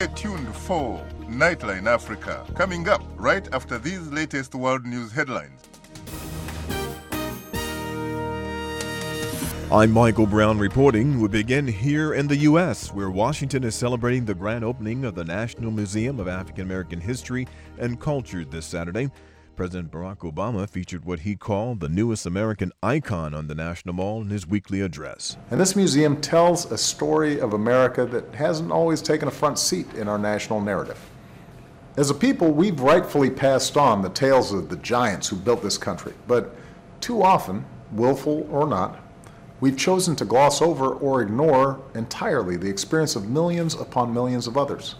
Stay tuned for Nightline Africa, coming up right after these latest world news headlines. I'm Michael Brown reporting. We begin here in the U.S., where Washington is celebrating the grand opening of the National Museum of African American History and Culture this Saturday. President Barack Obama featured what he called the newest American icon on the National Mall in his weekly address. And this museum tells a story of America that hasn't always taken a front seat in our national narrative. As a people, we've rightfully passed on the tales of the giants who built this country, but too often, willful or not, we've chosen to gloss over or ignore entirely the experience of millions upon millions of others.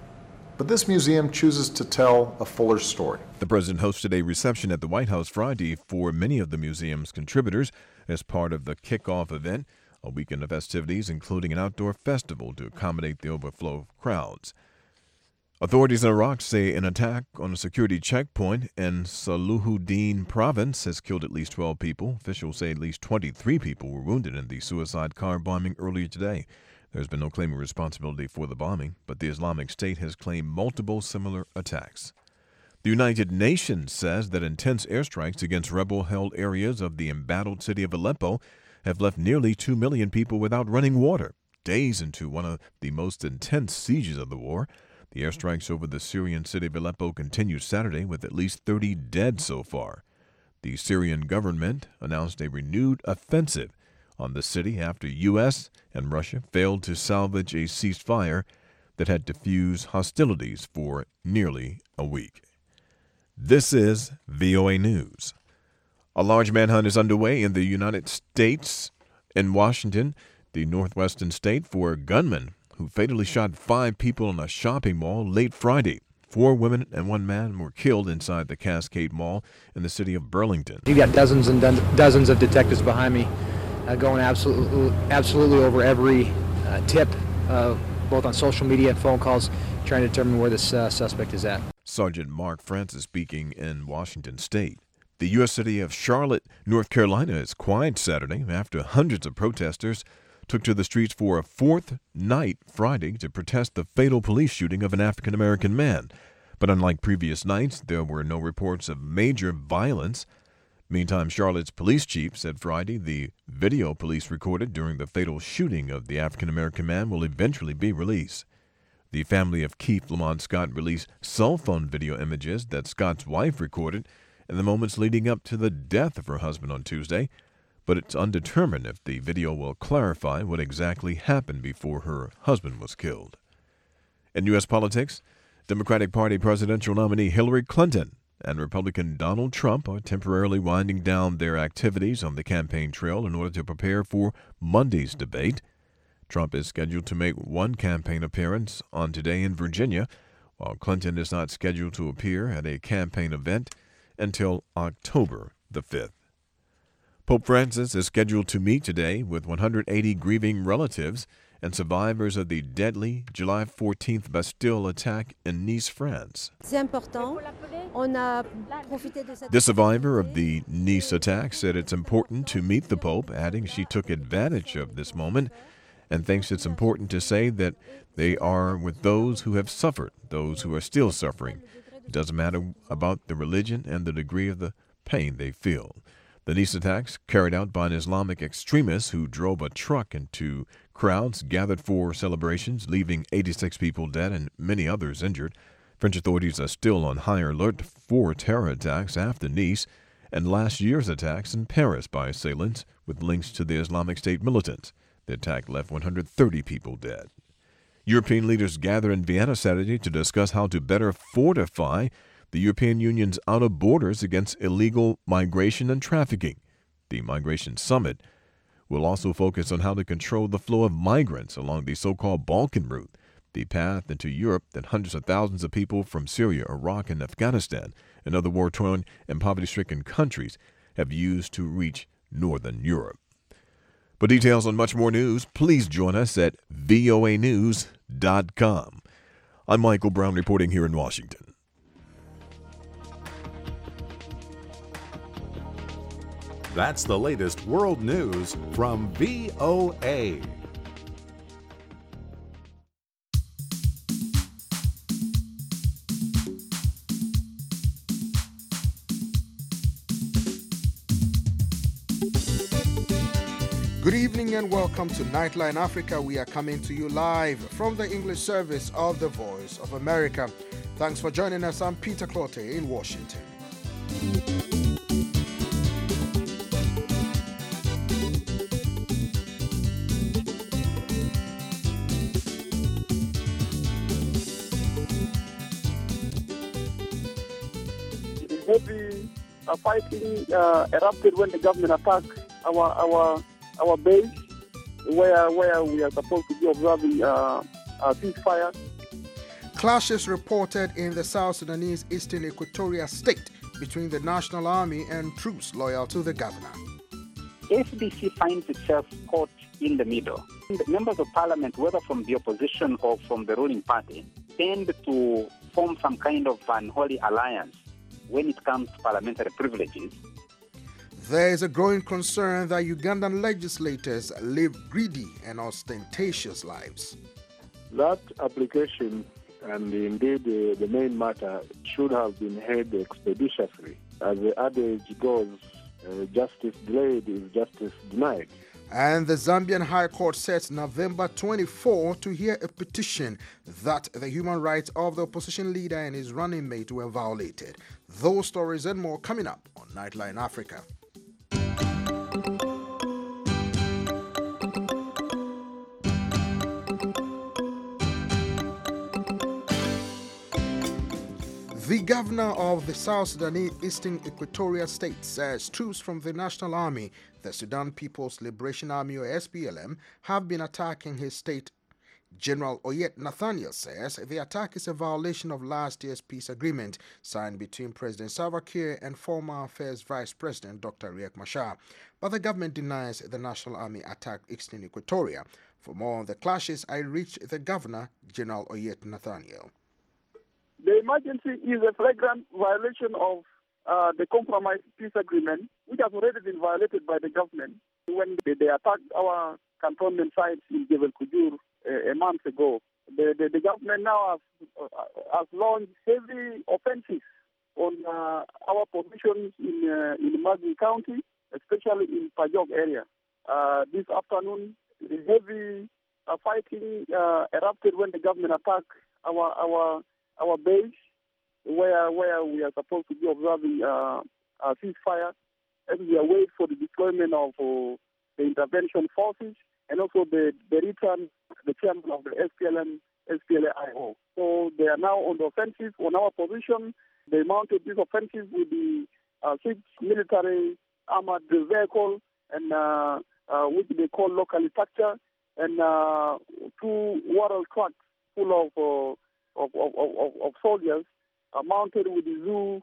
But this museum chooses to tell a fuller story. The president hosted a reception at the White House Friday for many of the museum's contributors as part of the kickoff event, a weekend of festivities including an outdoor festival to accommodate the overflow of crowds. Authorities in Iraq say an attack on a security checkpoint in Salahuddin province has killed at least 12 people. Officials say at least 23 people were wounded in the suicide car bombing earlier today. There's been no claim of responsibility for the bombing, but the Islamic State has claimed multiple similar attacks. The United Nations says that intense airstrikes against rebel-held areas of the embattled city of Aleppo have left nearly 2 million people without running water, days into one of the most intense sieges of the war. The airstrikes over the Syrian city of Aleppo continued Saturday with at least 30 dead so far. The Syrian government announced a renewed offensive on the city after U.S. and Russia failed to salvage a ceasefire that had diffused hostilities for nearly a week. This is VOA News. A large manhunt is underway in the United States in Washington, the northwestern state, for a gunman who fatally shot 5 people in a shopping mall late Friday. 4 women and 1 man were killed inside the Cascade Mall in the city of Burlington. You've got dozens and dozens of detectives behind me going absolutely over every tip, both on social media and phone calls, trying to determine where this suspect is at. Sergeant Mark Francis speaking in Washington State. The U.S. city of Charlotte, North Carolina is quiet Saturday after hundreds of protesters took to the streets for a 4th night Friday to protest the fatal police shooting of an African-American man. But unlike previous nights, there were no reports of major violence. Meantime, Charlotte's police chief said Friday the video police recorded during the fatal shooting of the African-American man will eventually be released. The family of Keith Lamont Scott released cell phone video images that Scott's wife recorded in the moments leading up to the death of her husband on Tuesday, but it's undetermined if the video will clarify what exactly happened before her husband was killed. In U.S. politics, Democratic Party presidential nominee Hillary Clinton and Republican Donald Trump are temporarily winding down their activities on the campaign trail in order to prepare for Monday's debate. Trump is scheduled to make one campaign appearance on today in Virginia, while Clinton is not scheduled to appear at a campaign event until October the 5th. Pope Francis is scheduled to meet today with 180 grieving relatives and survivors of the deadly July 14th Bastille attack in Nice, France. The survivor of the Nice attack said it's important to meet the Pope, adding she took advantage of this moment and thinks it's important to say that they are with those who have suffered, those who are still suffering. It doesn't matter about the religion and the degree of the pain they feel. The Nice attacks, carried out by an Islamic extremist who drove a truck into crowds gathered for celebrations, leaving 86 people dead and many others injured. French authorities are still on high alert for terror attacks after Nice and last year's attacks in Paris by assailants with links to the Islamic State militants. The attack left 130 people dead. European leaders gathered in Vienna Saturday to discuss how to better fortify the European Union's outer borders against illegal migration and trafficking. The Migration Summit will also focus on how to control the flow of migrants along the so-called Balkan route, the path into Europe that hundreds of thousands of people from Syria, Iraq, and Afghanistan and other war-torn and poverty-stricken countries have used to reach northern Europe. For details on much more news, please join us at voanews.com. I'm Michael Brown reporting here in Washington. That's the latest world news from VOA. Good evening and welcome to Nightline Africa. We are coming to you live from the English service of the Voice of America. Thanks for joining us. I'm Peter Clotte in Washington. Heavy fighting erupted when the government attacked our base, where we are supposed to be observing a ceasefire. Clashes reported in the South Sudanese Eastern Equatoria State between the National Army and troops loyal to the governor. FDC finds itself caught in the middle. The members of parliament, whether from the opposition or from the ruling party, tend to form some kind of unholy alliance when it comes to parliamentary privileges. There is a growing concern that Ugandan legislators live greedy and ostentatious lives. That application and indeed the main matter should have been heard expeditiously. As the adage goes, justice delayed is justice denied. And the Zambian High Court sets November 24 to hear a petition that the human rights of the opposition leader and his running mate were violated. Those stories and more coming up on Nightline Africa. The governor of the South Sudanese Eastern Equatoria State says troops from the National Army, the Sudan People's Liberation Army or SPLM, have been attacking his state. General Oyet Nathaniel says the attack is a violation of last year's peace agreement signed between President Salva Kiir and former Affairs Vice President Dr. Riek Machar. But the government denies the National Army attacked Eastern Equatoria. For more on the clashes, I reached the governor, General Oyet Nathaniel. The emergency is a flagrant violation of the compromise peace agreement, which has already been violated by the government when they attacked our cantonment sites in Jebel Kujur a month ago. The government now has launched heavy offensives on our positions in Mazin County, especially in Pajok area. This afternoon, the heavy fighting erupted when the government attacked our base, where we are supposed to be observing a ceasefire, and we are waiting for the deployment of the intervention forces and also the return the chairman of the SPLA-IO. So they are now on the offensive on our position. They mounted this offensive with the 6 military armored vehicles, and which they call locally Tractor, and 2 water trucks full of soldiers mounted with the Zoo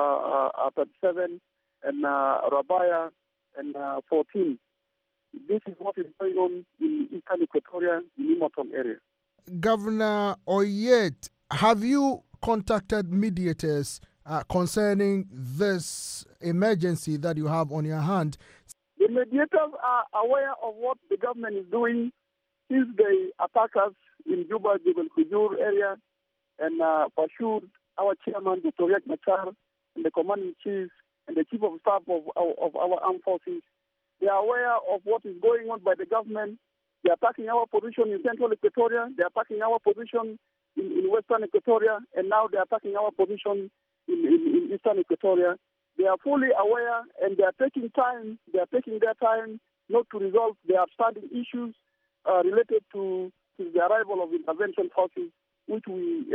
37 and Rabaya and 14. This is what is going on in Eastern Equatoria, in Imoton area. Governor Oyet, have you contacted mediators concerning this emergency that you have on your hand? The mediators are aware of what the government is doing since they attacked us in Juba, Jebel Kujur area, and pursued our chairman, Dr. Riek Machar, and the commanding-in-chief and the chief of staff of our armed forces. They are aware of what is going on by the government. They are attacking our position in Central Equatoria. They are attacking our position in Western Equatoria. And now they are attacking our position in Eastern Equatoria. They are fully aware, and they are taking time. They are taking their time not to resolve their outstanding issues related to the arrival of intervention forces, which we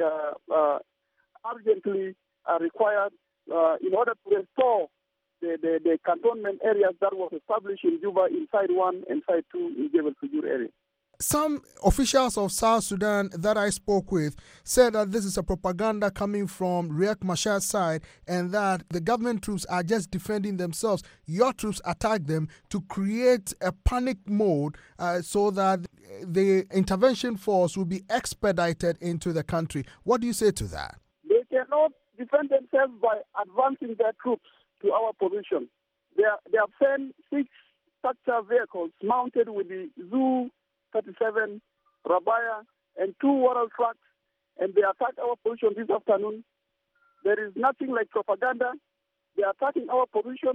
urgently are required in order to restore the cantonment areas that was established in Juba in Side 1 and Side 2 in Jebel Kujur area. Some officials of South Sudan that I spoke with said that this is a propaganda coming from Riek Machar's side and that the government troops are just defending themselves. Your troops attack them to create a panic mode so that the intervention force will be expedited into the country. What do you say to that? They cannot defend themselves by advancing their troops to our position. They have sent 6 structure vehicles mounted with the Zoo 37, Rabaya, and 2 water trucks, and they attacked our position this afternoon. There is nothing like propaganda. They are attacking our position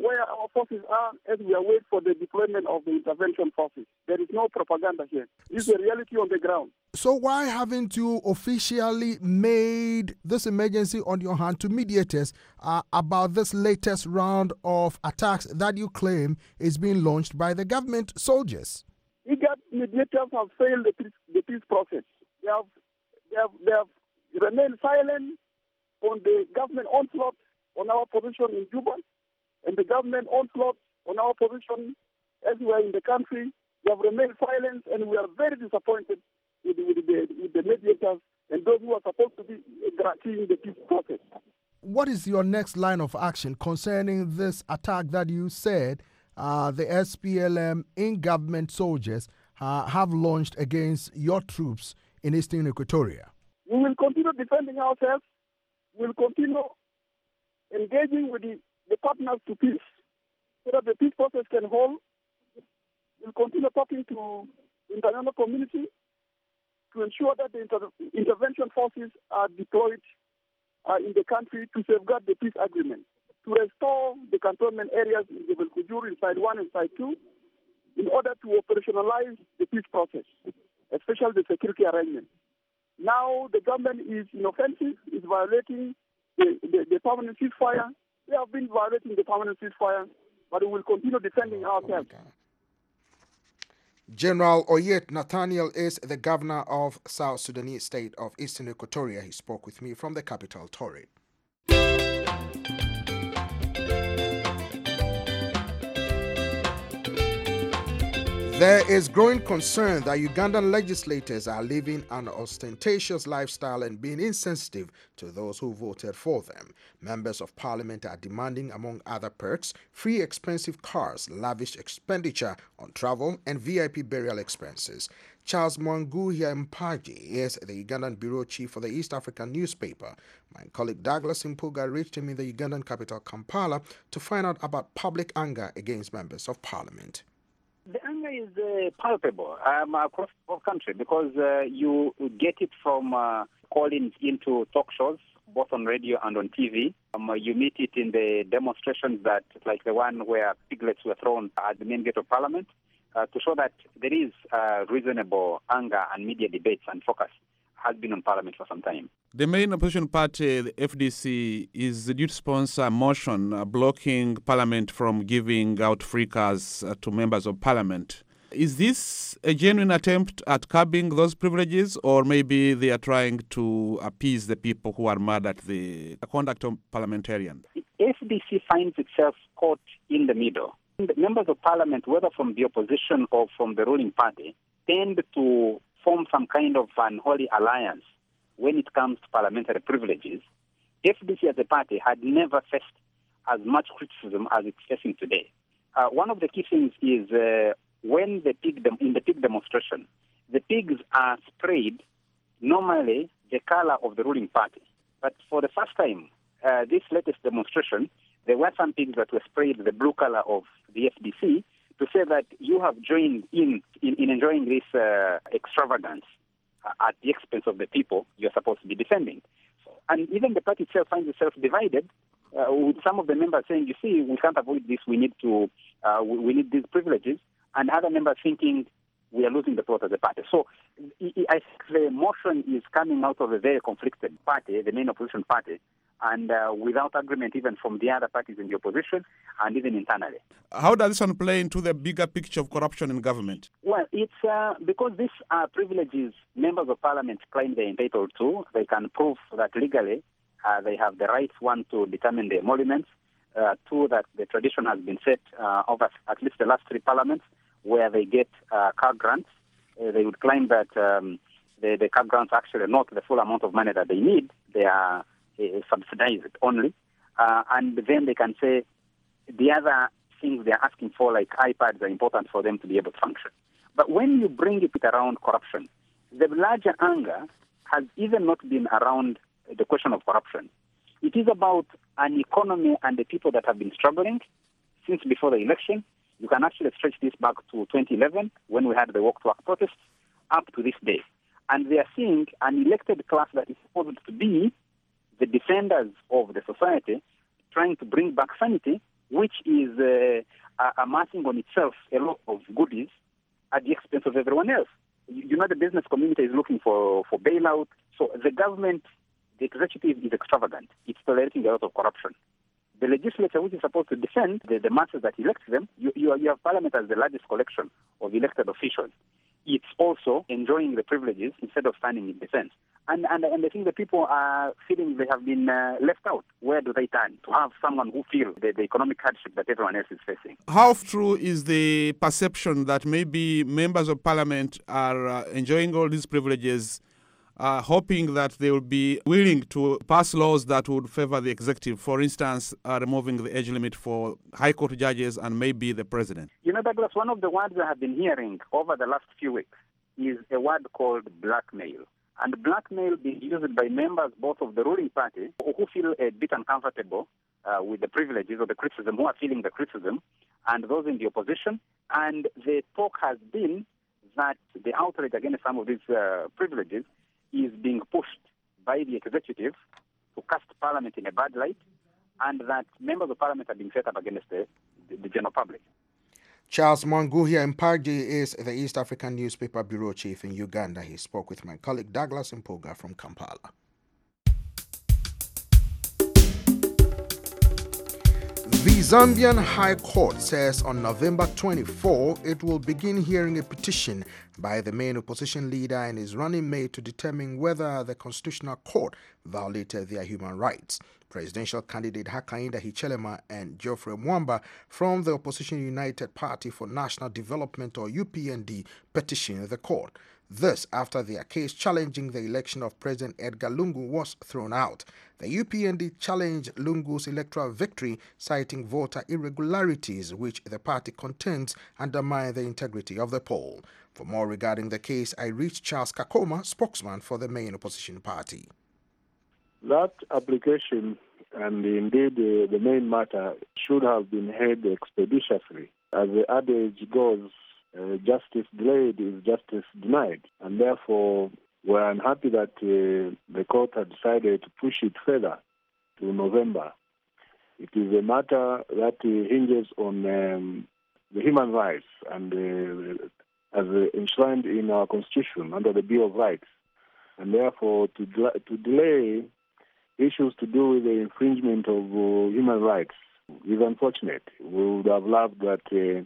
where our forces are as we await for the deployment of the intervention forces. There is no propaganda here. This is the reality on the ground. So why haven't you officially made this emergency on your hand to mediators about this latest round of attacks that you claim is being launched by the government soldiers? IGAD mediators have failed the peace process. They have remained silent on the government onslaught on our position in Juba and the government onslaught on our position elsewhere in the country. They have remained silent, and we are very disappointed with the mediators and those who are supposed to be guaranteeing the peace process. What is your next line of action concerning this attack that you said the SPLM in-government soldiers have launched against your troops in Eastern Equatoria? We will continue defending ourselves. We will continue engaging with the partners to peace so that the peace process can hold. We'll continue talking to the international community to ensure that the intervention forces are deployed in the country to safeguard the peace agreement, to restore the cantonment areas in Jebel Kujur in Side 1 and Side 2 in order to operationalize the peace process, especially the security arrangement. Now the government is inoffensive, is violating the permanent ceasefire. They have been violating the permanent ceasefire, but we will continue defending ourselves. General Oyet Nathaniel is the governor of South Sudanese state of Eastern Equatoria. He spoke with me from the capital, Torit. There is growing concern that Ugandan legislators are living an ostentatious lifestyle and being insensitive to those who voted for them. Members of parliament are demanding, among other perks, free expensive cars, lavish expenditure on travel, and VIP burial expenses. Charles Mwanguhia Mpaji is the Ugandan bureau chief for the East African newspaper. My colleague Douglas Impuga reached him in the Ugandan capital, Kampala, to find out about public anger against members of parliament. The anger is palpable across the whole country because you get it from calling into talk shows, both on radio and on TV. You meet it in the demonstrations that, like the one where piglets were thrown at the main gate of Parliament, to show that there is reasonable anger and media debates and focus has been on Parliament for some time. The main opposition party, the FDC, is due to sponsor a motion blocking Parliament from giving out free cars to members of Parliament. Is this a genuine attempt at curbing those privileges, or maybe they are trying to appease the people who are mad at the conduct of parliamentarians? The FDC finds itself caught in the middle. The members of Parliament, whether from the opposition or from the ruling party, tend to form some kind of unholy alliance when it comes to parliamentary privileges. FDC as a party had never faced as much criticism as it's facing today. One of the key things is when in the pig demonstration, the pigs are sprayed normally the color of the ruling party. But for the first time, this latest demonstration, there were some pigs that were sprayed the blue color of the FDC to say that you have joined in enjoying this extravagance at the expense of the people you're supposed to be defending. And even the party itself finds itself divided, with some of the members saying, you see, we can't avoid this, we need these privileges, and other members thinking we are losing the plot as a party. So I think the motion is coming out of a very conflicted party, the main opposition party, and without agreement even from the other parties in the opposition and even internally. How does this one play into the bigger picture of corruption in government? Well, it's because these are privileges members of parliament claim they're entitled to. They can prove that legally they have the right, one, to determine the emoluments, two, that the tradition has been set over at least the last three parliaments where they get car grants. They would claim that the car grants are actually not the full amount of money that they need. They are subsidized only. And then they can say the other things they're asking for, like iPads, are important for them to be able to function. But when you bring it around corruption, the larger anger has even not been around the question of corruption. It is about an economy and the people that have been struggling since before the election. You can actually stretch this back to 2011 when we had the walk-to-work protests up to this day. And they are seeing an elected class that is supposed to be the defenders of the society trying to bring back sanity which is amassing on itself a lot of goodies at the expense of everyone else. You know, the business community is looking for bailout. So the government, the executive is extravagant. It's tolerating a lot of corruption. The legislature, which is supposed to defend the masses that elect them, you have parliament as the largest collection of elected officials. It's also enjoying the privileges instead of standing in defense. And I think the people are feeling they have been left out. Where do they turn to have someone who feels the economic hardship that everyone else is facing? How true is the perception that maybe members of parliament are enjoying all these privileges, hoping that they will be willing to pass laws that would favor the executive, for instance, removing the age limit for high court judges and maybe the president? You know, Douglas, one of the words I have been hearing over the last few weeks is a word called blackmail. And blackmail being used by members both of the ruling party who feel a bit uncomfortable with the privileges or the criticism, who are feeling the criticism, and those in the opposition. And the talk has been that the outrage against some of these privileges is being pushed by the executive to cast parliament in a bad light, and that members of parliament are being set up against the general public. Charles Mwanguhia Mpagi is the East African Newspaper Bureau Chief in Uganda. He spoke with my colleague Douglas Mpoga from Kampala. The Zambian High Court says on November 24 it will begin hearing a petition by the main opposition leader and his running mate to determine whether the Constitutional Court violated their human rights. Presidential candidate Hakainde Hichilema and Geoffrey Mwamba from the opposition United Party for National Development, or UPND, petitioned the court. This after their case challenging the election of President Edgar Lungu was thrown out. The UPND challenged Lungu's electoral victory, citing voter irregularities, which the party contends undermine the integrity of the poll. For more regarding the case, I reached Charles Kakoma, spokesman for the main opposition party. That application and indeed the main matter should have been heard expeditiously. As the adage goes, justice delayed is justice denied. And therefore, we're unhappy that the court had decided to push it further to November. It is a matter that hinges on the human rights and as enshrined in our Constitution under the Bill of Rights. And therefore, to delay issues to do with the infringement of human rights is unfortunate. We would have loved that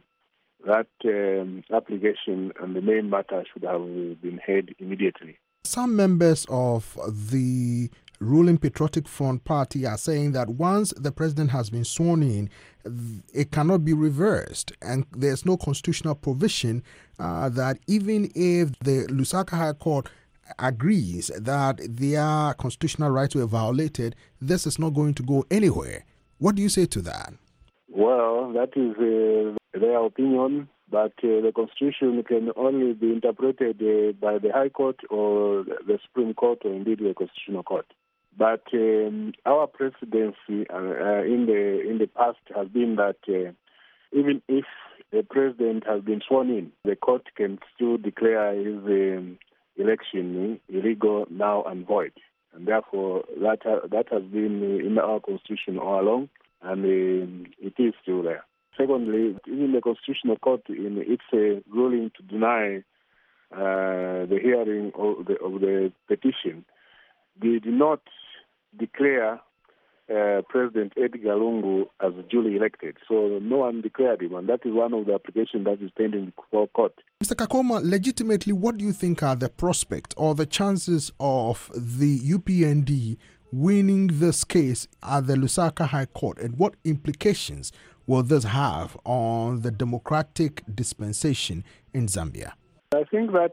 application and the main matter should have been heard immediately. Some members of the ruling Patriotic Front Party are saying that once the president has been sworn in, it cannot be reversed, and there's no constitutional provision that even if the Lusaka High Court agrees that their constitutional rights were violated, this is not going to go anywhere. What do you say to that? Well, that is their opinion, but the Constitution can only be interpreted by the High Court or the Supreme Court or indeed the Constitutional Court. But our presidency in the past has been that even if the president has been sworn in, the court can still declare his election illegal, null and void. And therefore, that has been in our Constitution all along, and it is still there. Secondly, even the Constitutional Court, in its ruling to deny the hearing of the petition, did not declare President Edgar Lungu as duly elected. So no one declared him, and that is one of the applications that is pending before court. Mr. Kakoma, legitimately, what do you think are the prospects or the chances of the UPND winning this case at the Lusaka High Court, and what implications will this have on the democratic dispensation in Zambia? I think that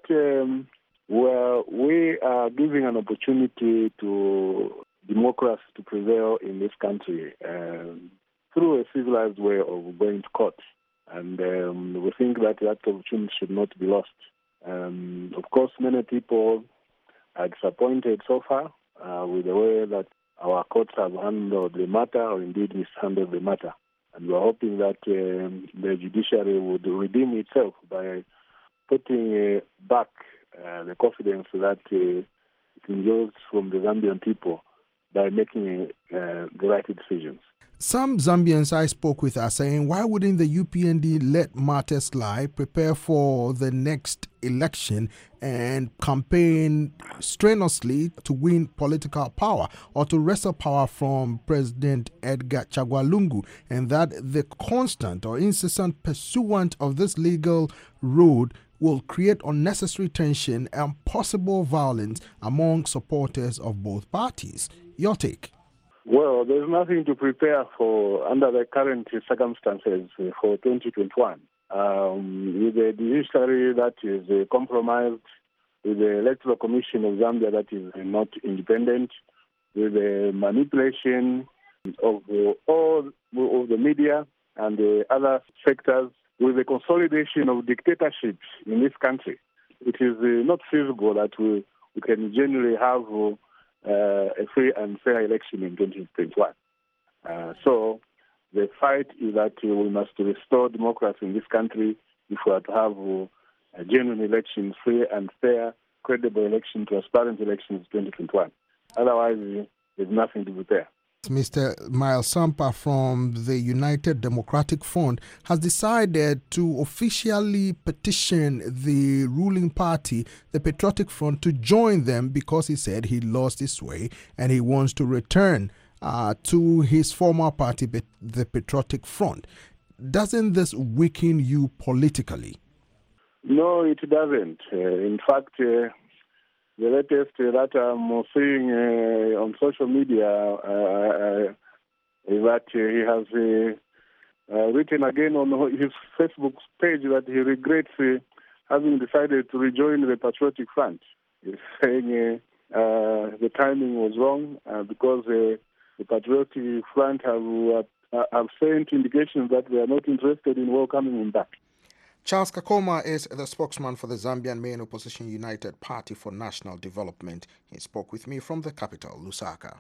we are giving an opportunity to democracy to prevail in this country through a civilized way of going to court. And we think that opportunity should not be lost. Of course, many people are disappointed so far with the way that our courts have handled the matter, or indeed mishandled the matter. And we're hoping that the judiciary would redeem itself by putting back the confidence that it enjoys from the Zambian people by making the right decisions. Some Zambians I spoke with are saying, why wouldn't the UPND let matters lie, prepare for the next election and campaign strenuously to win political power or to wrestle power from President Edgar Chagwa Lungu, and that the constant or incessant pursuit of this legal road will create unnecessary tension and possible violence among supporters of both parties. Your take? Well, there's nothing to prepare for under the current circumstances for 2021. With the judiciary that is compromised, with the Electoral Commission of Zambia that is not independent, with the manipulation of all of the media and the other sectors, with the consolidation of dictatorships in this country, it is not feasible that we can genuinely have a free and fair election in 2021. So the fight is that we must restore democracy in this country if we are to have a genuine election, free and fair, credible election, transparent elections in 2021. Otherwise, there's nothing to prepare. Mr. Miles Sampa from the United Democratic Front has decided to officially petition the ruling party, the Patriotic Front, to join them because he said he lost his way and he wants to return to his former party, the Patriotic Front. Doesn't this weaken you politically? No, it doesn't. In fact, the latest that I'm seeing on social media is that he has written again on his Facebook page that he regrets having decided to rejoin the Patriotic Front. He's saying the timing was wrong because the Patriotic Front have sent indications that they are not interested in welcoming him back. Charles Kakoma is the spokesman for the Zambian main opposition United Party for National Development. He spoke with me from the capital, Lusaka.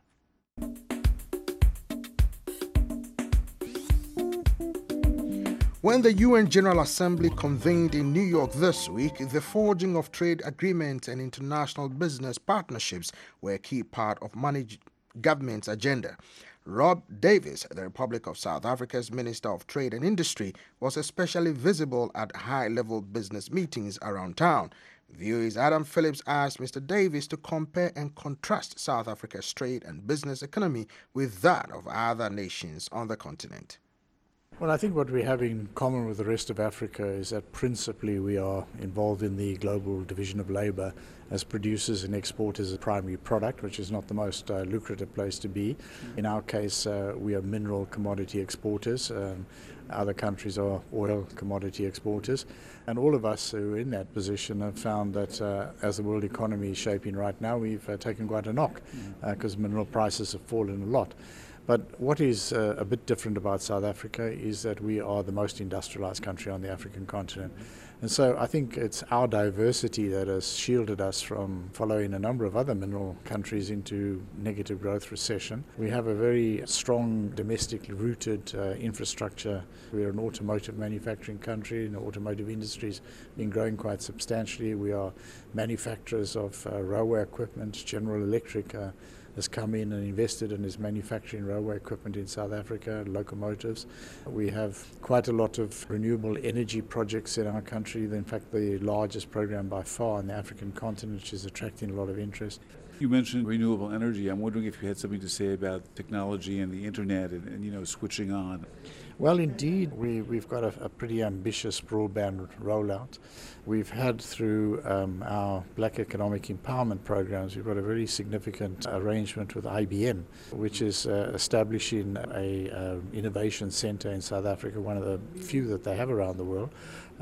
When the UN General Assembly convened in New York this week, the forging of trade agreements and international business partnerships were a key part of government's agenda. Rob Davis, the Republic of South Africa's Minister of Trade and Industry, was especially visible at high-level business meetings around town. VOA's Adam Phillips asked Mr. Davis to compare and contrast South Africa's trade and business economy with that of other nations on the continent. Well, I think what we have in common with the rest of Africa is that principally we are involved in the global division of labor as producers and exporters of primary product, which is not the most lucrative place to be. In our case, we are mineral commodity exporters. Other countries are oil commodity exporters. And all of us who are in that position have found that as the world economy is shaping right now, we've taken quite a knock because mineral prices have fallen a lot. But what is a bit different about South Africa is that we are the most industrialized country on the African continent. And so I think it's our diversity that has shielded us from following a number of other mineral countries into negative growth recession. We have a very strong domestically rooted infrastructure. We're an automotive manufacturing country, and the automotive industry has been growing quite substantially. We are manufacturers of railway equipment. General Electric has come in and invested and is manufacturing railway equipment in South Africa, locomotives. We have quite a lot of renewable energy projects in our country. In fact, the largest program by far on the African continent, which is attracting a lot of interest. You mentioned renewable energy. I'm wondering if you had something to say about technology and the internet and switching on. Well, indeed, we've got a pretty ambitious broadband rollout. We've had through our Black Economic Empowerment programs, we've got a very significant arrangement with IBM, which is establishing a innovation center in South Africa, one of the few that they have around the world,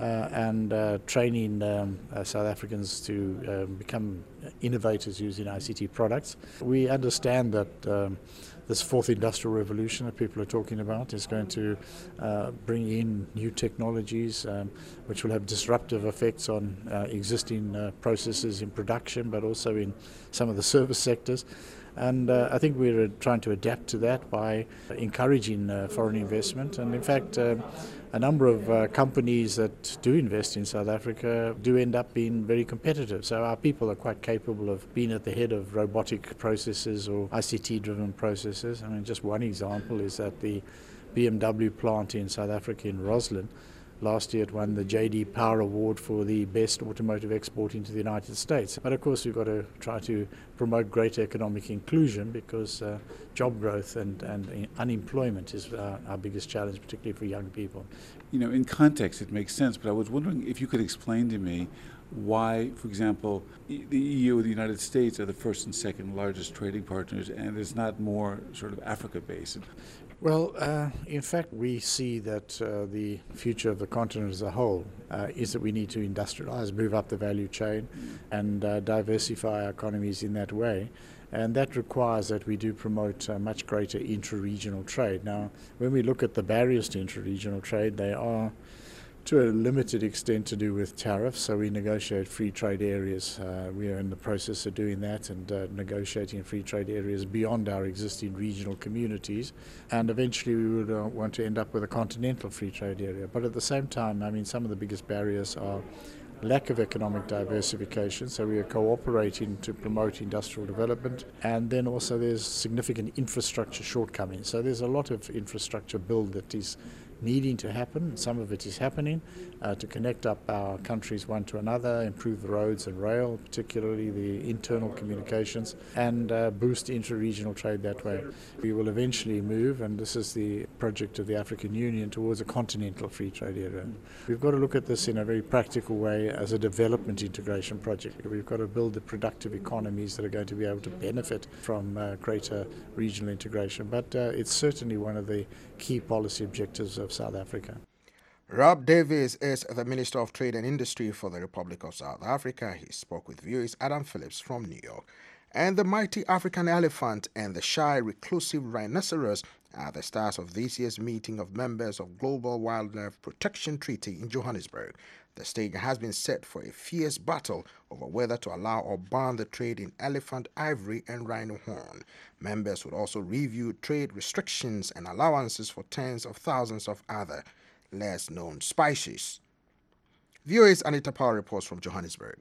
and training South Africans to become innovators using ICT products. We understand that this fourth industrial revolution that people are talking about is going to bring in new technologies which will have disruptive effects on existing processes in production, but also in some of the service sectors. And I think we're trying to adapt to that by encouraging foreign investment. And in fact, a number of companies that do invest in South Africa do end up being very competitive. So our people are quite capable of being at the head of robotic processes or ICT-driven processes. I mean, just one example is that the BMW plant in South Africa in Roslyn, last year it won the J.D. Power Award for the best automotive export into the United States. But of course we've got to try to promote greater economic inclusion because job growth and unemployment is our biggest challenge, particularly for young people. You know, in context it makes sense, but I was wondering if you could explain to me why, for example, the EU and the United States are the first and second largest trading partners and it's not more sort of Africa-based. Well, in fact, we see that the future of the continent as a whole is that we need to industrialize, move up the value chain, and diversify our economies in that way. And that requires that we do promote much greater intra-regional trade. Now, when we look at the barriers to intra-regional trade, they are to a limited extent to do with tariffs, so we negotiate free trade areas. We are in the process of doing that and negotiating free trade areas beyond our existing regional communities, and eventually we would want to end up with a continental free trade area. But at the same time, I mean, some of the biggest barriers are lack of economic diversification, so we are cooperating to promote industrial development, and then also there's significant infrastructure shortcomings. So there's a lot of infrastructure build that is needing to happen. Some of it is happening to connect up our countries one to another, improve the roads and rail, particularly the internal communications, and boost inter-regional trade that way. We will eventually move, and this is the project of the African Union, towards a continental free trade area. We've got to look at this in a very practical way as a development integration project. We've got to build the productive economies that are going to be able to benefit from greater regional integration. But it's certainly one of the key policy objectives of South Africa. Rob Davies is the Minister of Trade and Industry for the Republic of South Africa. He spoke with VOA's Adam Phillips from New York. And the mighty African elephant and the shy, reclusive rhinoceros are the stars of this year's meeting of members of Global Wildlife Protection Treaty in Johannesburg. The stage has been set for a fierce battle over whether to allow or ban the trade in elephant ivory and rhino horn. Members would also review trade restrictions and allowances for tens of thousands of other less-known species. VOA's Anita Power reports from Johannesburg.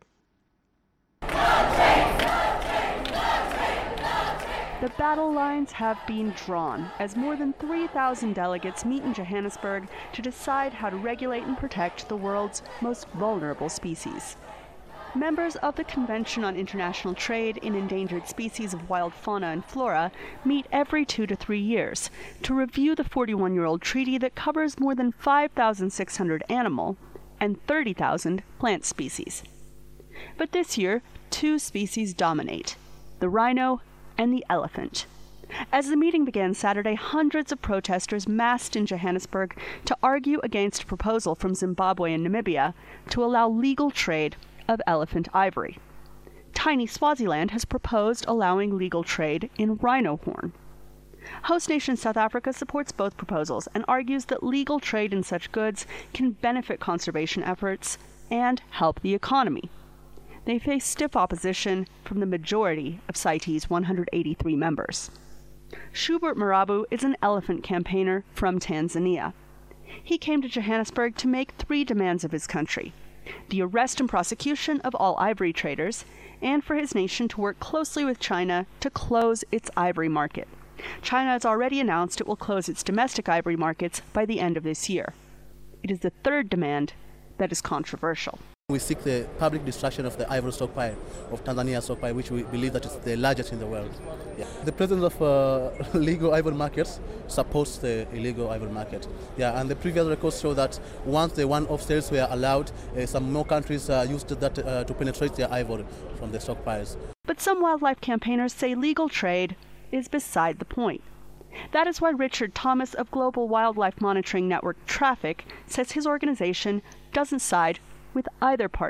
The battle lines have been drawn as more than 3,000 delegates meet in Johannesburg to decide how to regulate and protect the world's most vulnerable species. Members of the Convention on International Trade in Endangered Species of Wild Fauna and Flora meet every 2 to 3 years to review the 41-year-old treaty that covers more than 5,600 animal and 30,000 plant species. But this year, 2 species dominate, the rhino and the elephant. As the meeting began Saturday, hundreds of protesters massed in Johannesburg to argue against a proposal from Zimbabwe and Namibia to allow legal trade of elephant ivory. Tiny Swaziland has proposed allowing legal trade in rhino horn. Host nation South Africa supports both proposals and argues that legal trade in such goods can benefit conservation efforts and help the economy. They face stiff opposition from the majority of CITES' 183 members. Schubert Marabu is an elephant campaigner from Tanzania. He came to Johannesburg to make 3 demands of his country: the arrest and prosecution of all ivory traders, and for his nation to work closely with China to close its ivory market. China has already announced it will close its domestic ivory markets by the end of this year. It is the 3rd demand that is controversial. We seek the public destruction of the ivory stockpile, of Tanzania stockpile, which we believe that is the largest in the world. Yeah. The presence of legal ivory markets supports the illegal ivory market. Yeah, and the previous records show that once the one-off sales were allowed, some more countries used that to penetrate their ivory from the stockpiles. But some wildlife campaigners say legal trade is beside the point. That is why Richard Thomas of Global Wildlife Monitoring Network Traffic says his organization doesn't side with either party.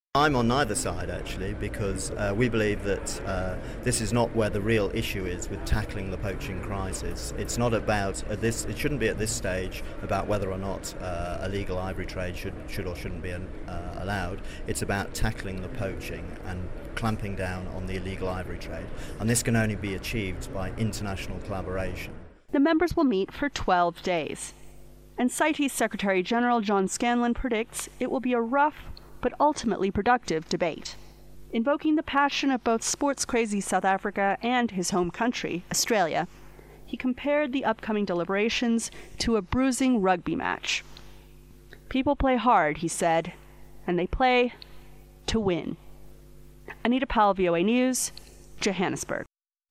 I'm on neither side, actually, because we believe that this is not where the real issue is with tackling the poaching crisis. It's not about this. It shouldn't be at this stage about whether or not illegal ivory trade should or shouldn't be allowed. It's about tackling the poaching and clamping down on the illegal ivory trade. And this can only be achieved by international collaboration. The members will meet for 12 days. And CITES Secretary General John Scanlon predicts it will be a rough but ultimately productive debate. Invoking the passion of both sports-crazy South Africa and his home country, Australia, he compared the upcoming deliberations to a bruising rugby match. People play hard, he said, and they play to win. Anita Powell, VOA News, Johannesburg.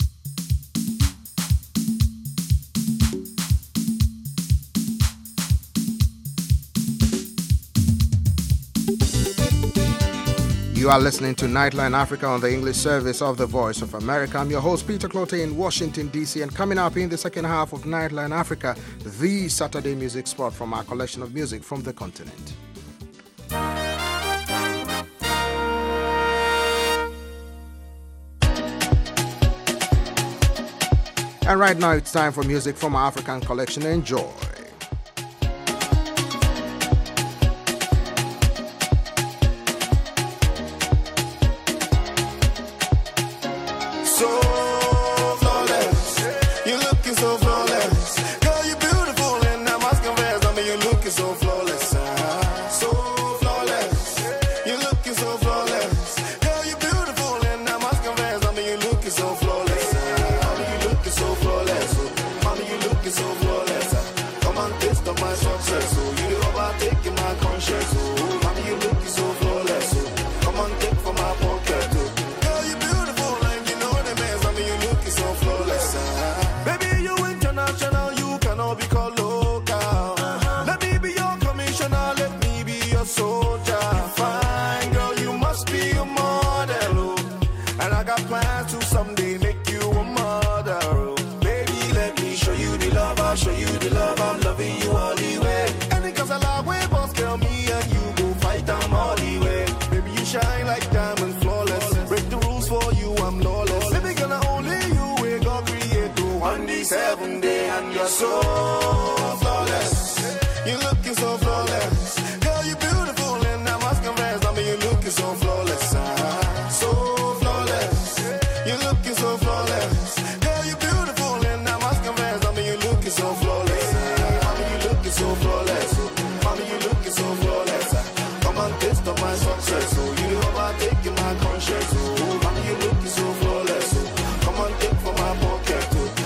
You are listening to Nightline Africa on the English service of the Voice of America. I'm your host, Peter Clote in Washington, D.C. And coming up in the second half of Nightline Africa, the Saturday music spot from our collection of music from the continent. And right now it's time for music from our African collection. Enjoy. So flawless, you're looking so flawless. Girl, you're beautiful and I'm asking rest. I mean, you're looking so flawless, so flawless. You're looking so flawless. Girl, you're beautiful and I'm asking rest. I mean, you're looking so flawless. Mommy, you're looking so flawless. Mommy, you're looking so flawless. Come on, taste of my success. So you overtaking my conscience. Oh, mommy, you're looking so flawless. Come on, take from my pocket.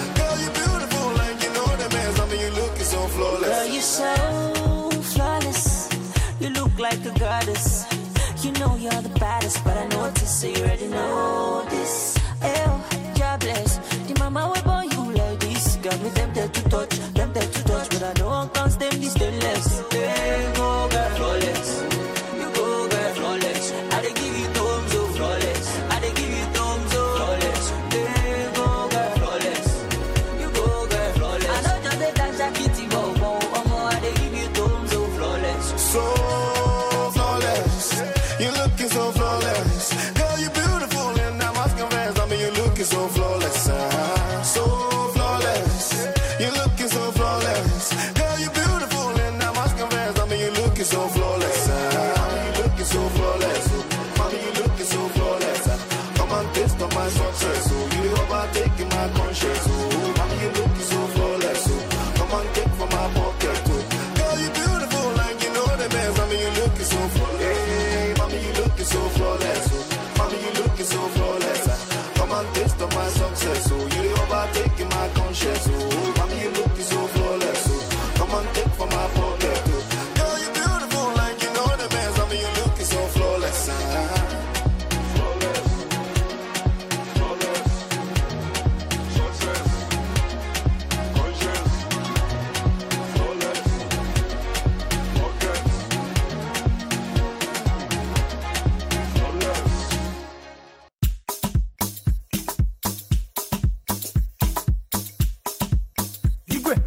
Girl, you're so flawless. You look like a goddess. You know you're the baddest, but I notice so you already know this. Ew, God bless. The mama will born you like this. Got me them there to touch, but I know I can't stand this stainless. Hey, go girl, flawless. You go girl, flawless. I dey give you thumbs up, flawless. I dey give you thumbs up, flawless. Hey, go girl, flawless. You go girl, flawless. I know just a dance a kitty bow. So flawless, you're looking so flawless. Girl, you're beautiful and I'm asking rest. I mean, you're looking so flawless, so flawless. You're looking so flawless. Girl, you're beautiful and I'm asking rest. I mean, you're looking so flawless, you're looking so flawless. Mommy, you're looking so flawless. Come on, taste of my success. So you overtaking my conscience. Oh, mommy, you're looking so flawless. Come on, take from my pocket. Girl, you're beautiful like you know the best. I mean, you're looking so flawless. Hey, mommy, you're looking so flawless. Mommy, you're looking so flawless. Come on, taste of my success. So you're overtaking my conscience. Oh, mommy, you're looking so flawless. Come on, take from my pocket. Girl, you're beautiful like you know the best. I mean, you're looking so flawless.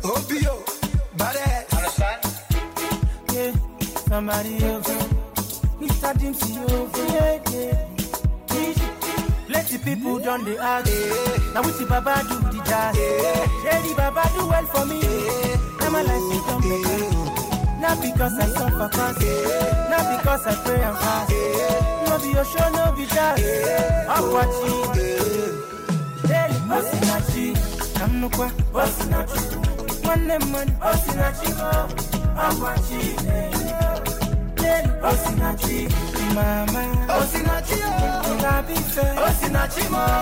Somebody else. Mr. Dempsey, oh, yeah, yeah. Plenty people done the ask. Now with the Baba do the jazz. Shady Baba do well for me. Now my life is done better. Not because I suffer fast. Not because I pray and fast. No be your show, no be jazz. I'm watching. Daily, Osinachi. I'm no kwa, Osinachi. One name, Osinachi. I'm watching. Daily, Osinachi. Mama, Osinachi, Osinachi,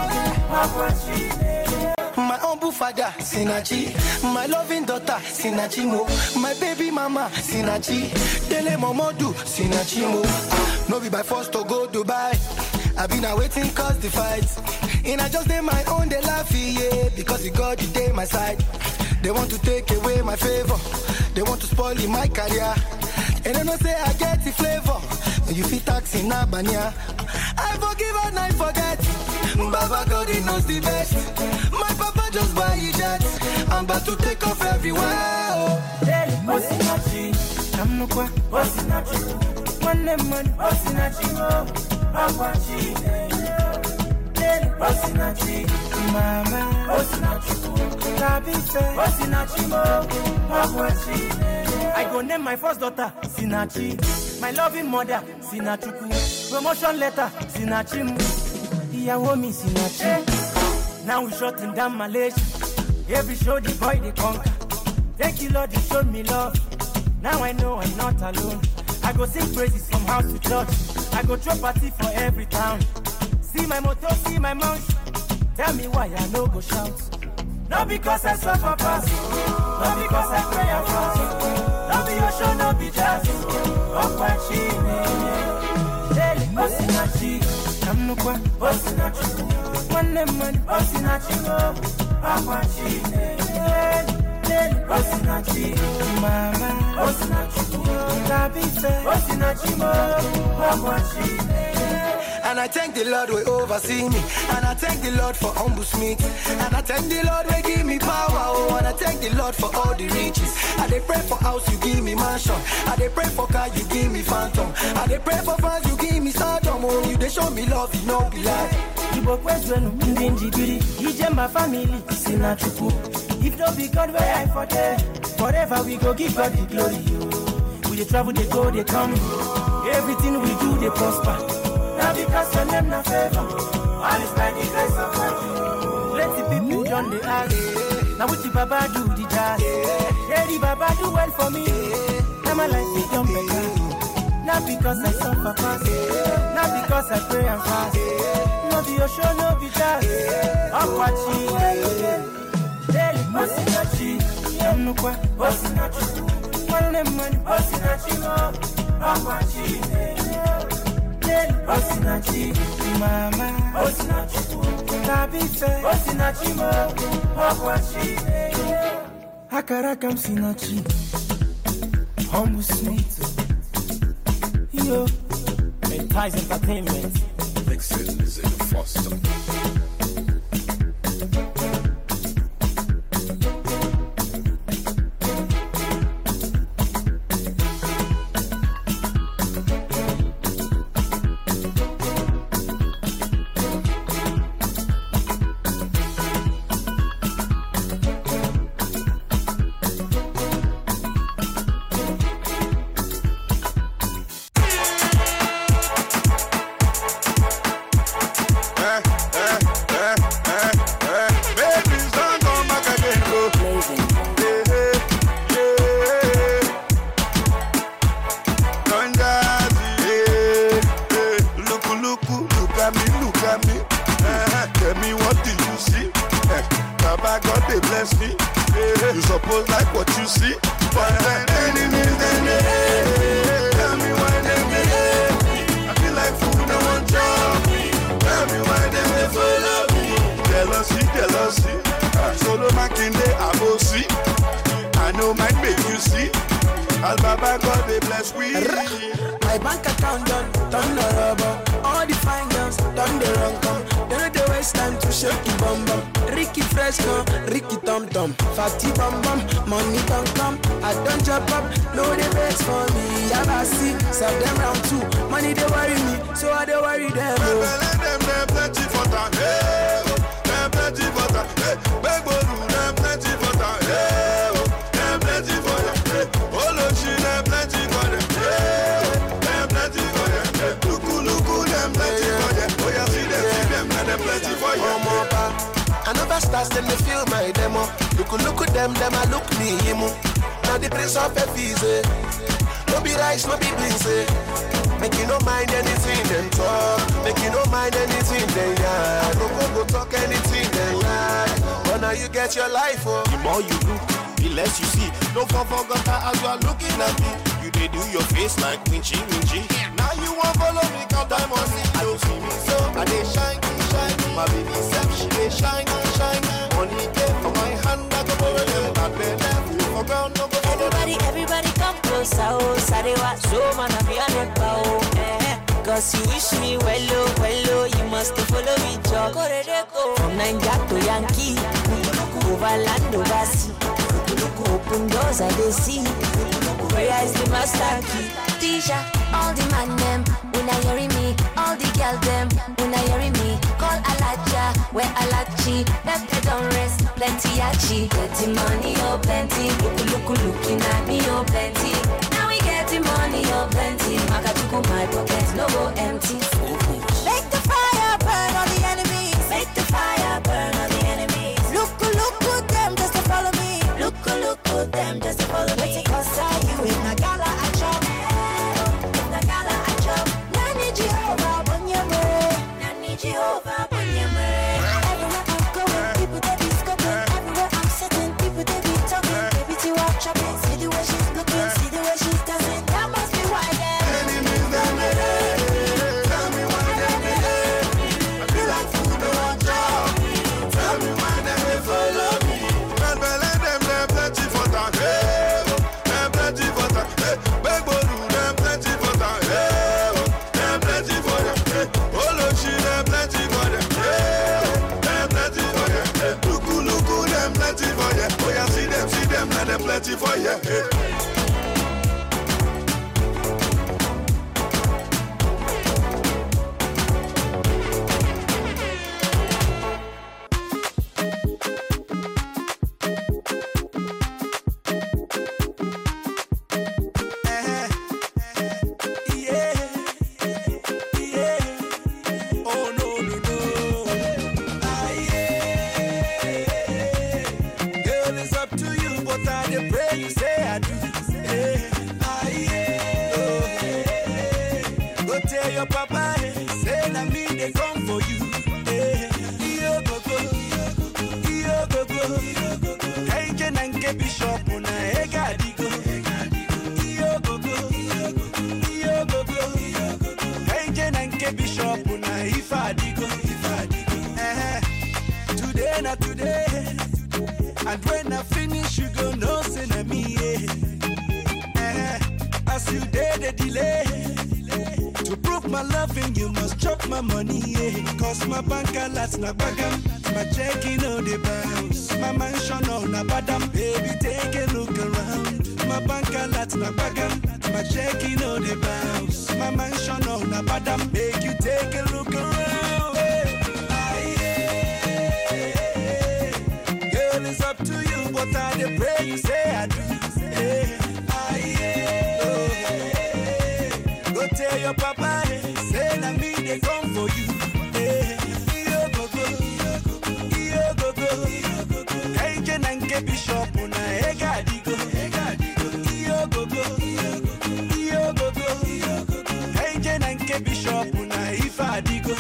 my humble father, Sinachi, my loving daughter, Sinachi mo, my baby mama, Sinachi, Dele Momodu, Sinachi mo. No be by force to go Dubai. I've been awaiting cause the fight. And I just did my own, they laugh, yeah, because it got the day my side. They want to take away my favor. They want to spoil my career. And they don't say I get the flavor. You fit tax in Abanya. I forgive and I forget. Baba God, he knows the best. My papa just buy a jet. I'm about to take off everywhere. Hey, Osinachi. I'm no kwa, Osinachi. One name, Osinachi. Apache. Hey, Osinachi. Mama, Osinachi. Tabife, Osinachi. Apache. I go name my first daughter, Sinachi. My loving mother, Sinachuku. Promotion letter, Sinachimu. Iyawo mi Sinachi. Now we shutting down Malaysia. Every show the boy they conquer. Thank you Lord, you showed me love. Now I know I'm not alone. I go sing praises from house to church. I go throw party for every town. See my motto, see my mouth. Tell me why I no go shout. Not because I suffer past. Not because I pray and fast. Not be your show, not be jazz. Apache, Daily, Osinachi. I'm no kwa, Osinachi. One name, Osinachi. Apache, Daily, Osinachi. Mama, Osinachi. Tabife, Osinachi. Apache. And I thank the Lord will oversee me. And I thank the Lord for humble me. And I thank the Lord will give me power. Oh, and I thank the Lord for all the riches. I dey pray for house, you give me mansion. I dey pray for car, you give me phantom. I dey pray for fans, you give me stardom. Oh, you dey show me love, you know be lie. Ibo kwezwenu, ndinji biri. Ije my family, Sinachuku. If no be God where I for there, forever we go give God the glory. We dey travel, they go, they come. Everything we do, they prosper. Now because your name na favor, all is by the grace of God. Plenty people done the ask. Now with the Baba do the jazz. Yeah, the Baba do well for me. Now my life is done better. Not because I suffer fast. Not because I pray and fast. No be your show, no be jazz. Apache. Daily, Osinachi. I'm no kwa, Osinachi. One name, Osinachi. Apache. Osinachi, Mama, Osinachi, Tabife, Osinachi, Apache, Akarakam Sinachi, Humble Sweet, Yo, Ties Entertainment, Vixen is in Foster. They know they waste time to shake the bum bum. Ricky Fresh come, Ricky Tom Tom, Fatty Bum Bum, money don't come. I don't jump up, no they vex for me. I got see, serve them round two. Money they worry me, so I don't worry them. Them plenty for that, hey. Them plenty for that, hey. Beg Boru, them plenty for that, hey. Them plenty for that, hey. Olochi, them plenty for that, hey. Them plenty for that, hey. Luku, them plenty for that. Oh yeah, see them, them plenty for that. I never start, then they feel my demo. Look at them, I look me, him. Now the prince of Ephese. No be rice, no be beans, Make you no mind anything them talk. Make you no mind anything they yarn. No go talk anything they like. But now you get your life, oh. The more you look, the less you see. Don't forget that as you are looking at me. You they do your face like winchy. Now you won't follow me, cause I must see you. See me so, I they shine. My baby self, she they shine. Money came from my hand, I go over them. That bed left, you for ground, no go over them. Everybody come closer, oh. Sarewa, so man, I be a nepa, oh. Cause you wish me well, you must follow me, Joe. From Nigeria to Yankee, over land, over sea. Open doors, I they see. Where is the master key? Tisha, all the man them, when I hear me, all the girl them, when I hear me, call Alaja, where Alachi, left they don't rest, plenty achi, getting money, oh plenty, looking at me, oh plenty, now we getting money, oh plenty, Makachuku, my pockets, no go empty. Make the fire burn on the enemies, make the fire burn on the enemies, look at them just to follow me, look at them just to follow me, cause I you in a gala I chop. Jehovah, everywhere I'm going, people they be scoping. Everywhere I'm sitting, people they be talking. Baby, to walk shopping, see the way she's looking, see the way she's dancing. That must be why them enemies them hate. Tell me why them hate. I feel like food don't drop. Tell me why them they follow me. Them plenty for that, hey. Them plenty for that, hey. Beg Boru, them plenty for that, hey. Them plenty for that, hey. Olochi, them plenty for that, hey. Them plenty for that, hey. Luku, them plenty for that. Oh yeah, see them, now them plenty for ya, hey. Today, and when I finish, you go know say na me, as you did the delay, to prove my loving, you must chop my money, cause my bank alerts na bagam, my checking on the bounce, my mansion on a badam, baby take a look around, my bank alerts na bagam, my checking on the bounce, my mansion on a badam, make you take a look around. It's up to you, but I pray you say I do. Go tell your papa, say na me they come for you. Hey, Jenanke Bishop, una ega digo. Hey, Jenanke Bishop, una ifa digo.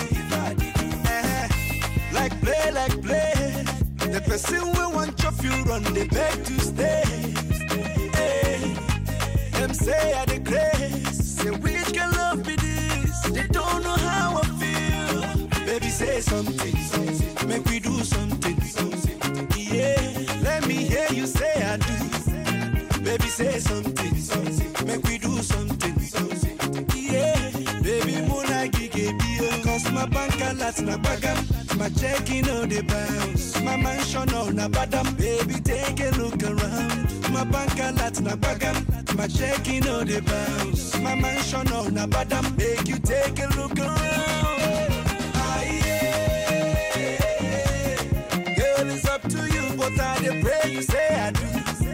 Like play. The person we want chop you run, they beg to stay. Hey, them say I the grace. Say which can love be this? They don't know how I feel. Baby say something. Make we do something. Yeah, let me hear you say I do. Baby say something. Make we do something. Yeah, baby muna gige bio. Cause my bank alerts na bagam. My checking on the bounce. My mansion on a badam. Baby, take a look around. My bank alert na bagam. My checking on the bounce. My mansion on a badam. Make you take a look around. Girl, it's up to you, but I dey pray you say I do.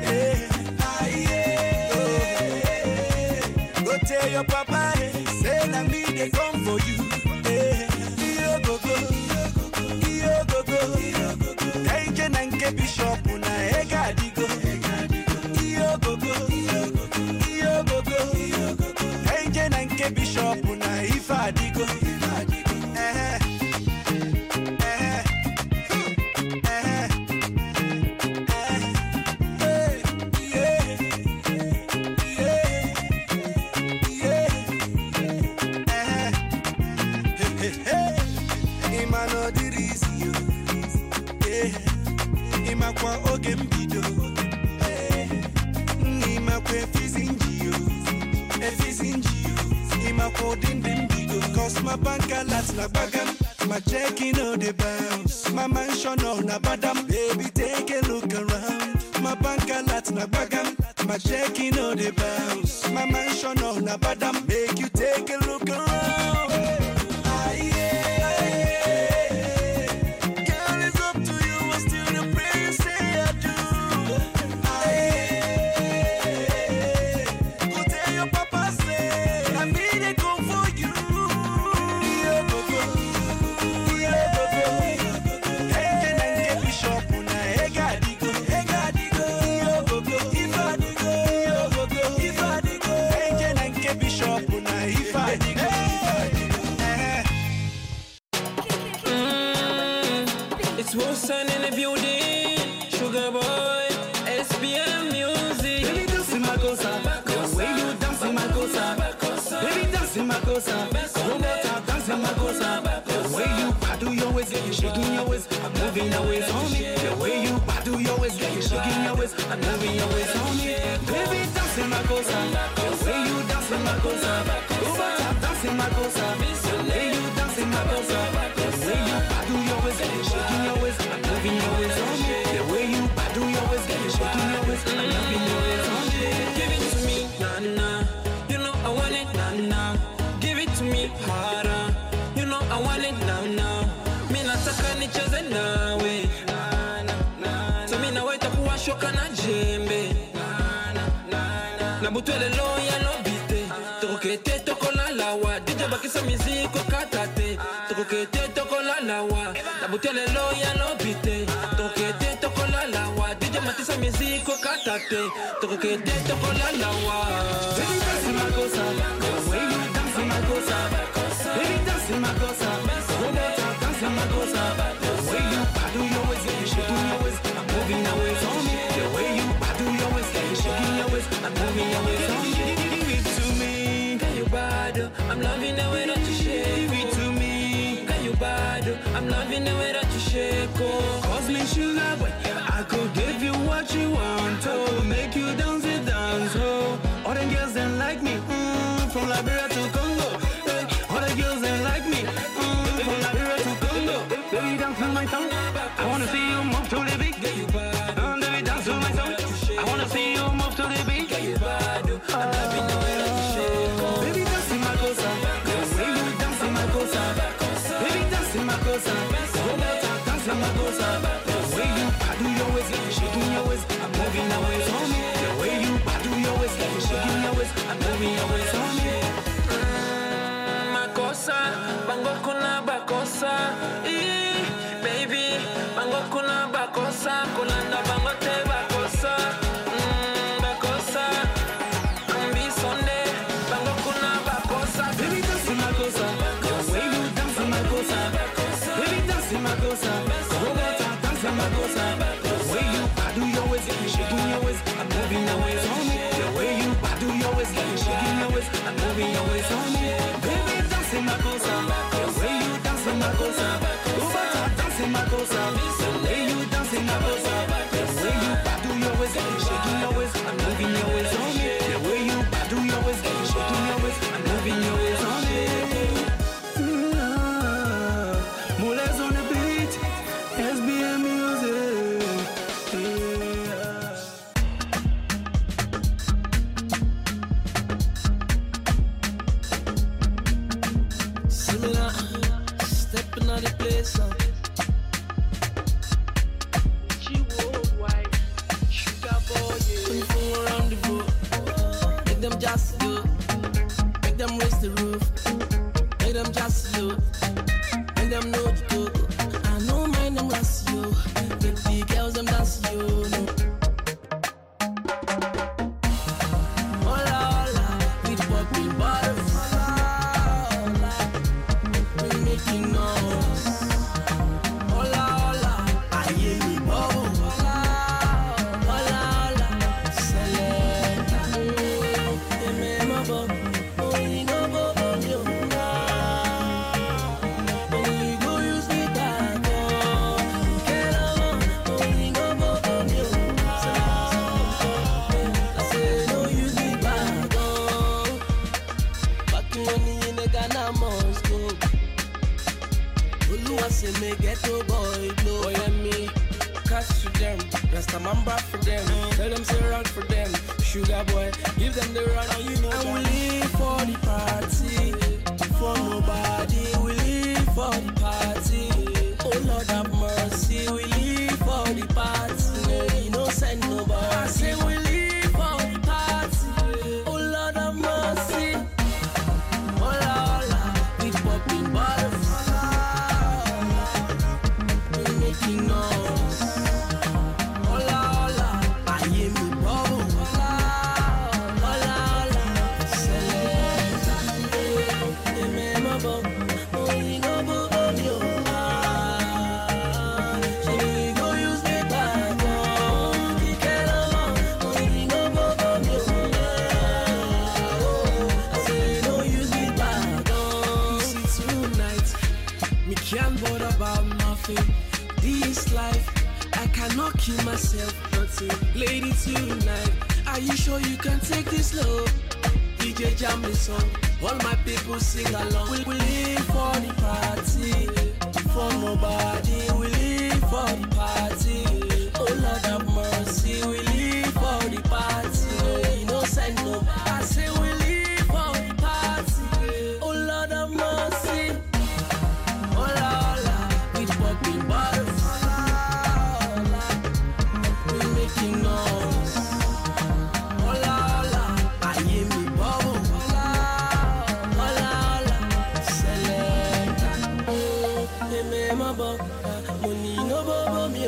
Go tell your papa, say na me they come for you. Iyo go go, iyo go go. Kenje nanke bishop na ega digo. Iyo go go, iyo go go. Kenje nanke bishop na ifa digo. Kwa oge mbido Nima kwe fizinjiyo Efizinjiyo Nima kwa dindindigo Cause my bank alert na bagam. My checking on the bounce. My mansion on a badam. Baby take a look around. My bank alert na bagam. My checking on the bounce. My mansion on a badam. Make you take a look around. Girl, it's up to you. I still the prayer you say I do. Go tell your papa say I need a come for you. Hey, and get bishop una ega digo. If I digo. Hey, and get bishop una if I digo. It's Wilson in the building, Sugar Boy, SBM Music. Baby dance in my cosa, the way you dance in my cosa. Baby dance in my cosa, Roberta dance in my cosa. The way you do your waist, get you shaking your waist, I'm moving your waist on me. The way you do your waist, get you shaking your waist, I'm moving your waist on me. Baby dance in my cosa, the way you dance in my cosa. Roberta dance in my cosa, the way you dance in my cosa. The way you do your waist, get you shaking your waist, I'm moving your waist on me. The way you do your waist, get you shaking your waist, I'm moving your waist on me. Give it to me, nah nah. You know I want it, nah nah. Give it to me harder. You know I want it, nah nah. Mi nataka nicheze nawe. So mi nawaita kuwa shoka na jembe. Na butwele lo ya lo bite. Tokete toko la lawa. DJ bakisa miziko katate. Tokete toko la lawa. Na butwele lo ya lo bite. Tokete toko la lawa. DJ matisa miziko katate. Tokete toko la lawa. Baby dance in my cosa, the way you dance in my cosa. Baby dance in my cosa, Roberta dance in my cosa. The way you do your waist, get you shaking your waist, I'm moving your waist on me. The way you do your waist, get you shaking your waist, I'm moving your waist on me. Give it to me, Can you bad? I'm loving the way that you shake. give it to me. Can you bad? I'm loving the way that you shake. Oh. Cause me sugar boy, I could give you what you want, oh, make you dance it dance, oh. All the girls that like me, from Liberia to Congo. Hey, all the girls that like me, from Liberia to Congo. Baby dance on my song, I wanna see you move to the beat. Baby dance on my song, I wanna see you move to the beat. I'm loving the way that you shake. Baby dance in my cosa, the way you dance in my cosa. Baby dance in my cosa, Roberta dance in my cosa. The way you do your waist, get you shaking your waist, I'm moving your waist on me. The way you do your waist, get you shaking your waist, I'm moving your waist on me. Makosa, bango kuna bakosa. Baby, bango kuna bakosa. Kulanda bango te bakosa. Bakosa. Kumbi Sunday, bango kuna bakosa. Baby dance in my cosa, the way you dance in my cosa. Baby dance in my cosa, Roberta dance in my cosa. The way you do your waist, get you shaking your waist, I'm moving your waist on me. The way you do your waist, get you shaking your waist, I'm moving your waist on me. Baby dance in my cosa, the way you dance in my cosa. Roberta dance in my cosa, the way you dance in my cosa. The way you do your waist, get you shaking your waist, I'm moving your waist on me. The way you do your waist, get you shaking your waist, I'm moving your waist on me. Moulez on the beat. Rasta man bad for them. Tell them say rock for them. Sugar boy, give them the run. And you know and we live for the party, for nobody. We live for the party. Oh Lord have mercy, we live for the party. We no send nobody. I say we live for the party. Oh Lord have mercy. Hola hola, we popping bottles. We making noise. Hola hola, I hear me bubble. Hola hola, select. Hey, my bubble. Oh, you know bubble, yo. She go use me back, oh. He can't alone. Oh, you know bubble, yo. I say no use me back, oh. You see tonight, me can't bother about nothing. This life, I cannot kill myself, nothing. Lady tonight, are you sure you can take this love? DJ jam the song, all my people sing along. We live for the party, for nobody. We live for the party. Oh Lord have mercy, we live for the party. No send no. I say we live for the party. Oh Lord have mercy. Hola hola, we popping bottles. We making noise. Hola hola, I hear me bubble. Hola hola, select. Hey, me my bubble, money no bubble me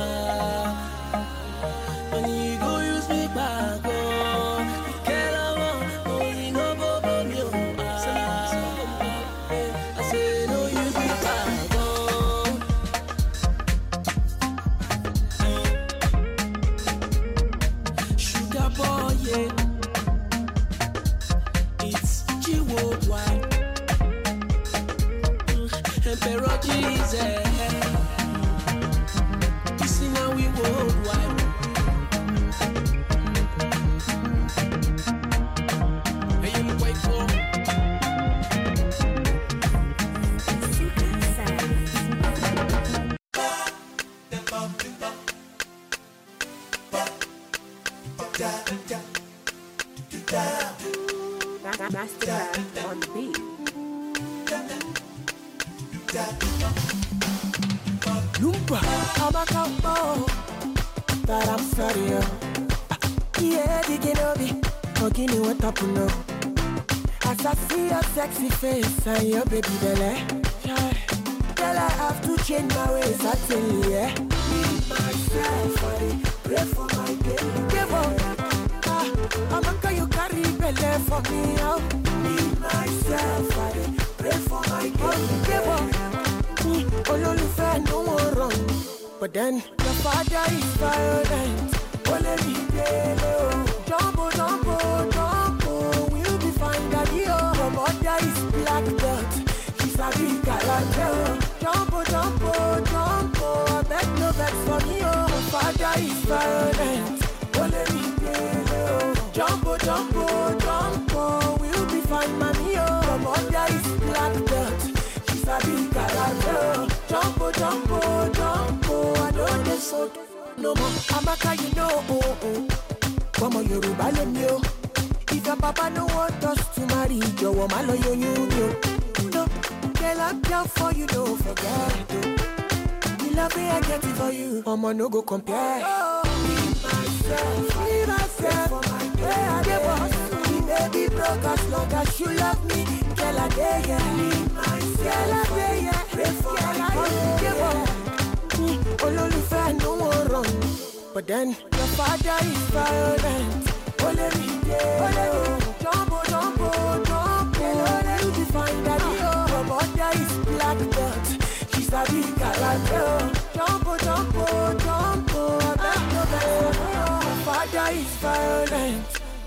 money go use me back oh. Can't alone, money no bubble me I say no use me back oh. Sugar boy, yeah. It's G worldwide. Emperor Jesus. You see now we worldwide. Hey, you wait for. Master on the beat. Lumpa, Abakambo, that I'm sorry. Yeah, Diginobi, Ogini, what up, no? As I see your sexy face and your baby belly, girl, I have to change my ways, I tell you, yeah. Need myself, I pray for my baby. Give up. I'm a guy you carry belly for me, oh. Need myself, I pray for my baby. Give up. Ololufe no one wrong, but then your father is violent. Only jumbo, jumbo, jumbo, we'll be fine, daddy. Oh, your mother is black belt, she's a big galactic. Jumbo, jumbo, jumbo, I beg no vex for me. Oh, your father is violent. Only jumbo, jumbo, jumbo, we'll be fine, mommy. Oh, your mother is black belt. Jumbo, jumbo, jumbo, I don't get so no more. Amaka, you know, oh, oh. Come on, you let me know. If your papa no want us to marry, your woman, you no, girl, I'm down for you, don't forget. The love me, I get it for you. Mama, no go compare. Oh, leave myself, for my way, I get boss. Baby broke as long as you love me. Girl, I dare ya. Girl, I dare ya. Pray for my baby. Ololufe no one wrong, but then your father is violent. Jumbo, jumbo, jumbo. You define daddy. Your mother is black belt. She's a big galactic. Jumbo, jumbo, jumbo. I beg no vex. Your father is violent.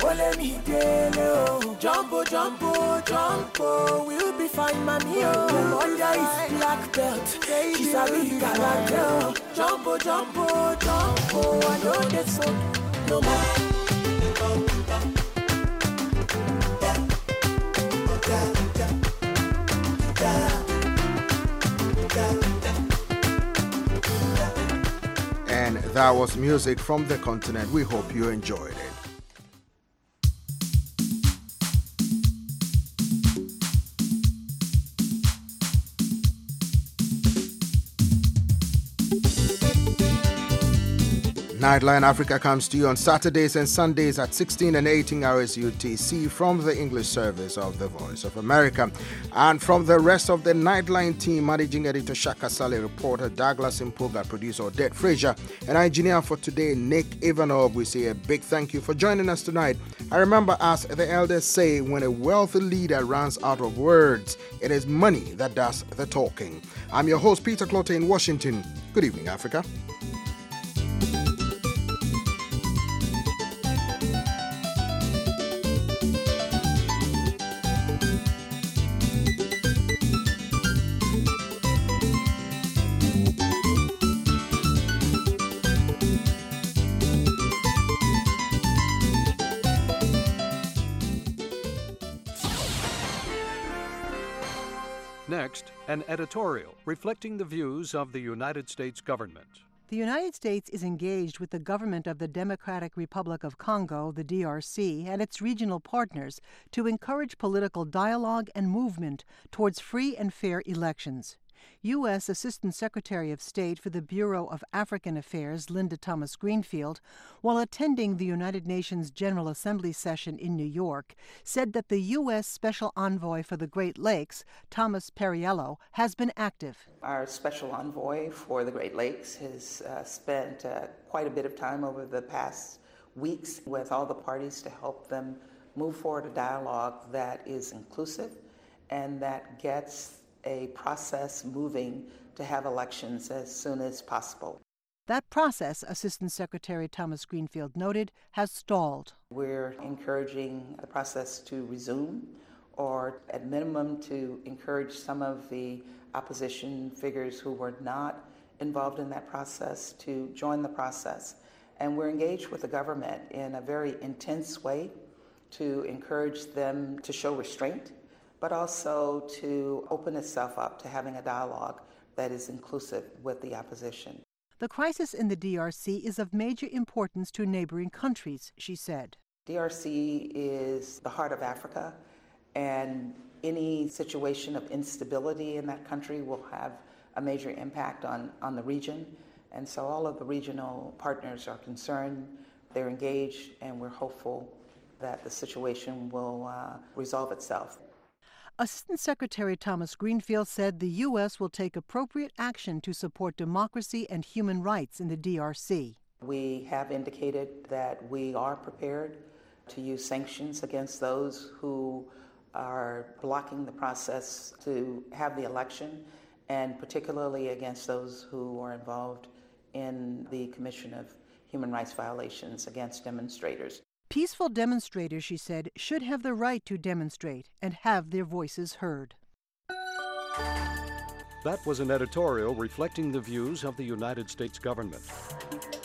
Jumbo, jumbo, jumbo, we'll be fine, mommy. Oh, mother is black belt, she's a big galactic. Jumbo, jumbo, jumbo, I know that so no more. And That was music from the continent. We hope you enjoyed it. Nightline Africa comes to you on Saturdays and Sundays at 16 and 18 hours UTC from the English service of the Voice of America. And from the rest of the Nightline team, Managing Editor Shaka Saleh, reporter Douglas Impoga, producer Odette Frazier, and engineer for today, Nick Ivanov, we say a big thank you for joining us tonight. I remember, as the elders say, when a wealthy leader runs out of words, it is money that does the talking. I'm your host, Peter Clotte in Washington. Good evening, Africa. Next, an editorial reflecting the views of the United States government. The United States is engaged with the government of the Democratic Republic of Congo, the DRC, and its regional partners to encourage political dialogue and movement towards free and fair elections. U.S. Assistant Secretary of State for the Bureau of African Affairs, Linda Thomas Greenfield, while attending the United Nations General Assembly session in New York, said that the U.S. Special Envoy for the Great Lakes, Thomas Perriello, has been active. Our Special Envoy for the Great Lakes has spent quite a bit of time over the past weeks with all the parties to help them move forward a dialogue that is inclusive and that gets a process moving to have elections as soon as possible. That process, Assistant Secretary Thomas Greenfield noted, has stalled. We're encouraging the process to resume, or at minimum to encourage some of the opposition figures who were not involved in that process to join the process. And we're engaged with the government in a very intense way to encourage them to show restraint, but also to open itself up to having a dialogue that is inclusive with the opposition. The crisis in the DRC is of major importance to neighboring countries, she said. DRC is the heart of Africa, and any situation of instability in that country will have a major impact on the region. And so all of the regional partners are concerned, they're engaged, and we're hopeful that the situation will resolve itself. Assistant Secretary Thomas Greenfield said the U.S. will take appropriate action to support democracy and human rights in the DRC. We have indicated that we are prepared to use sanctions against those who are blocking the process to have the election, and particularly against those who are involved in the commission of human rights violations against demonstrators. Peaceful demonstrators, she said, should have the right to demonstrate and have their voices heard. That was an editorial reflecting the views of the United States government.